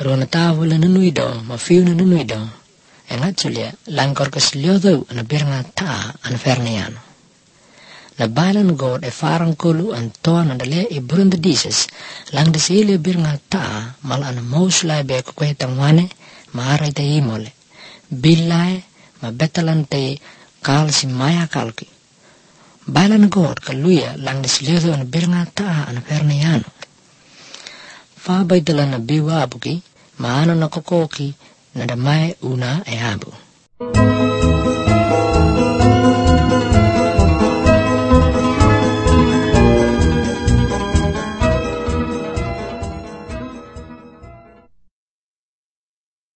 Rona tawala na nuido, mafiu na nuido. Engat sulia, langkor kesliodo na birnga ta an ferniano. Na balan god e farang kulu an toa na dale e burunda dises, lang desile birnga ta mal an mausla be kukwetang wane, maaray te imole. Bilay, mabetalan te kal si maya kalki. Balan god kaluya lang desliodo an birnga ta an ferniano. Fabay dala na biwa abuki, maano na kokoki na damay una e abu.